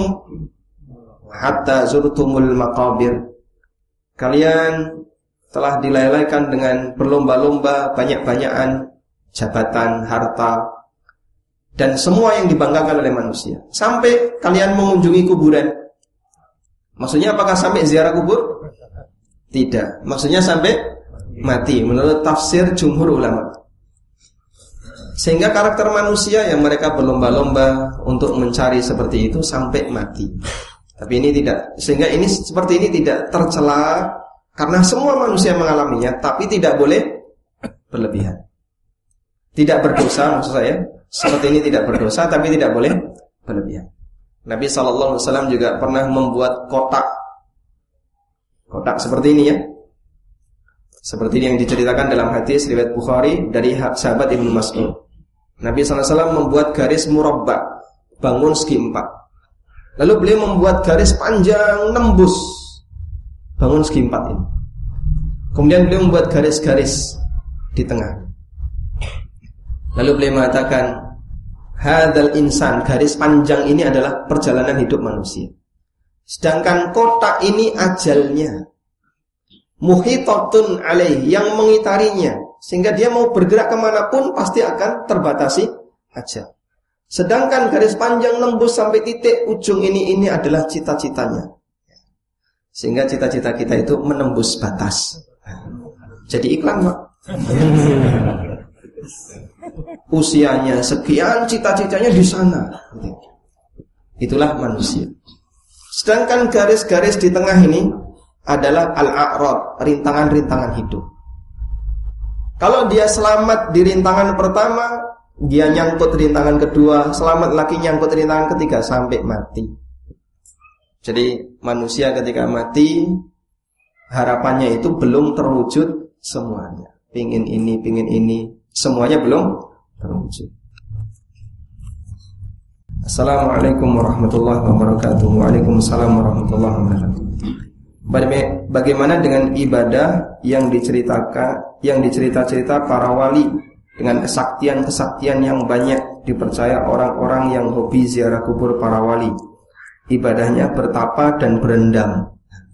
zurtumul maqabir. Kalian telah dilelaikan dengan berlomba-lomba, banyak-banyakan jabatan, harta, dan semua yang dibanggakan oleh manusia, sampai kalian mengunjungi kuburan. Maksudnya apakah sampai ziarah kubur? Tidak. Maksudnya sampai mati, menurut tafsir jumhur ulama. Sehingga karakter manusia yang mereka berlomba-lomba untuk mencari seperti itu sampai mati. Tapi ini tidak. Sehingga ini seperti ini tidak tercela, karena semua manusia mengalaminya, tapi tidak boleh berlebihan. Tidak berdosa, maksud saya. Seperti ini tidak berdosa, tapi tidak boleh berlebihan. Nabi SAW juga pernah membuat kotak seperti ini ya. Seperti ini yang diceritakan dalam hadis riwayat Bukhari dari sahabat Ibnu Mas'ud. Nabi SAW membuat garis murabba, bangun segi 4. Lalu beliau membuat garis panjang nembus, bangun segi 4 ini. Kemudian beliau membuat garis-garis di tengah. Lalu beliau mengatakan, hadzal insan, garis panjang ini adalah perjalanan hidup manusia. Sedangkan kotak ini ajalnya. Muhitatun alaih, yang mengitarinya, sehingga dia mau bergerak kemanapun pasti akan terbatasi ajal. Sedangkan garis panjang nembus sampai titik ujung ini adalah cita-citanya. Sehingga cita-cita kita itu menembus batas. Jadi iklan, Pak. Usianya sekian, cita-citanya di sana. Itulah manusia. Sedangkan garis-garis di tengah ini adalah al-a'rad, rintangan-rintangan hidup. Kalau dia selamat di rintangan pertama, dia nyangkut rintangan kedua, selamat lagi nyangkut rintangan ketiga sampai mati. Jadi manusia ketika mati, harapannya itu belum terwujud semuanya. Pingin ini, semuanya belum terwujud. Assalamualaikum warahmatullahi wabarakatuh. Waalaikumsalam warahmatullahi wabarakatuh. Bagaimana dengan ibadah yang dicerita-cerita para wali dengan kesaktian-kesaktian yang banyak, dipercaya orang-orang yang hobi ziarah kubur para wali? Ibadahnya bertapa dan berendam.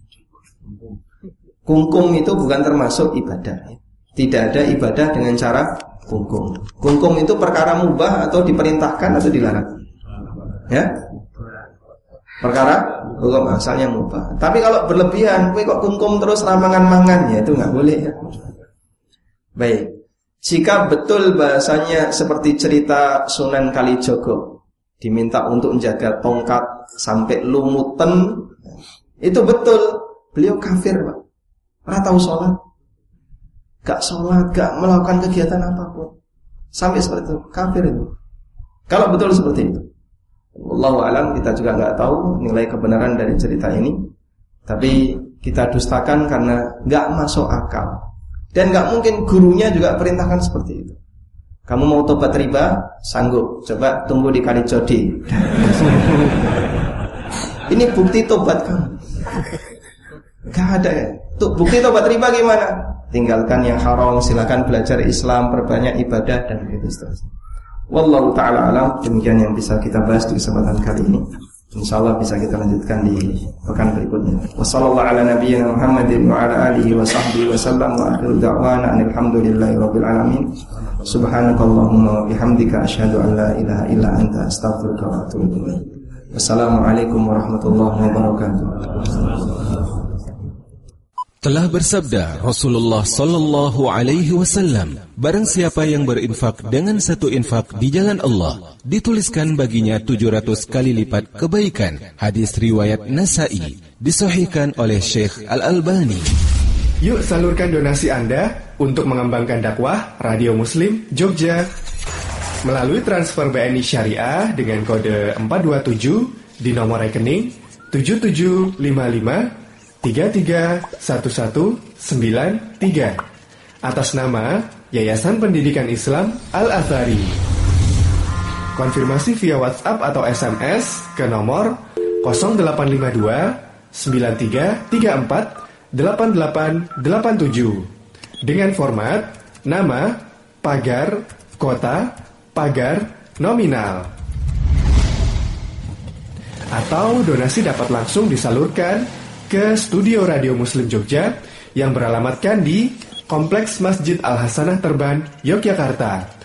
Kungkum itu bukan termasuk ibadah. Tidak ada ibadah dengan cara kungkum. Kungkum itu perkara mubah atau diperintahkan atau dilarang? Ya? Perkara hukum asalnya mubah. Tapi kalau berlebihan, kok kungkum terus ramangan-mangan, ya itu nggak boleh ya. Baik. Jika betul bahasanya seperti cerita Sunan Kalijogo, diminta untuk menjaga tongkat sampai lumutan, itu betul. Beliau kafir, Pak. Ora tahu sholat, gak melakukan kegiatan apapun, sampai seperti itu, kafir itu. Kalau betul seperti itu, wallahu alam, kita juga nggak tahu nilai kebenaran dari cerita ini. Tapi kita dustakan karena nggak masuk akal, dan nggak mungkin gurunya juga perintahkan seperti itu. Kamu mau tobat riba, sanggup, coba tunggu di Kalijodi. Ini bukti tobat kamu. Gak ada ya. Tuh, bukti tobat riba gimana? Tinggalkan yang haram, silakan belajar Islam, perbanyak ibadah dan begitu seterusnya. Wallahu ta'ala alam. Demikian yang bisa kita bahas di kesempatan kali ini. InsyaAllah bisa kita lanjutkan di pekan berikutnya. Wassallallahu ala nabiyyina Muhammadin wa ala alihi wa sahbihi wa sallam. Wa akhiru da'wana alhamdulillahi rabbil alamin. Subhanakallahumma wa bihamdika asyhadu an la ilaha illa anta astaghfiruka wa atubu ilaik. Wassalamualaikum warahmatullahi wabarakatuh. Telah bersabda Rasulullah sallallahu alaihi wasallam, barang siapa yang berinfak dengan satu infak di jalan Allah, dituliskan baginya 700 kali lipat kebaikan. Hadis riwayat Nasa'i, disahihkan oleh Syekh Al-Albani. Yuk salurkan donasi Anda untuk mengembangkan dakwah Radio Muslim Jogja melalui transfer BNI Syariah dengan kode 427 di nomor rekening 7755 331193 atas nama Yayasan Pendidikan Islam Al-Azhari. Konfirmasi via WhatsApp atau SMS ke nomor 0852 9334 8887 dengan format nama, pagar, kota, pagar, nominal. Atau donasi dapat langsung disalurkan ke Studio Radio Muslim Jogja yang beralamatkan di Kompleks Masjid Al-Hasanah Terban, Yogyakarta,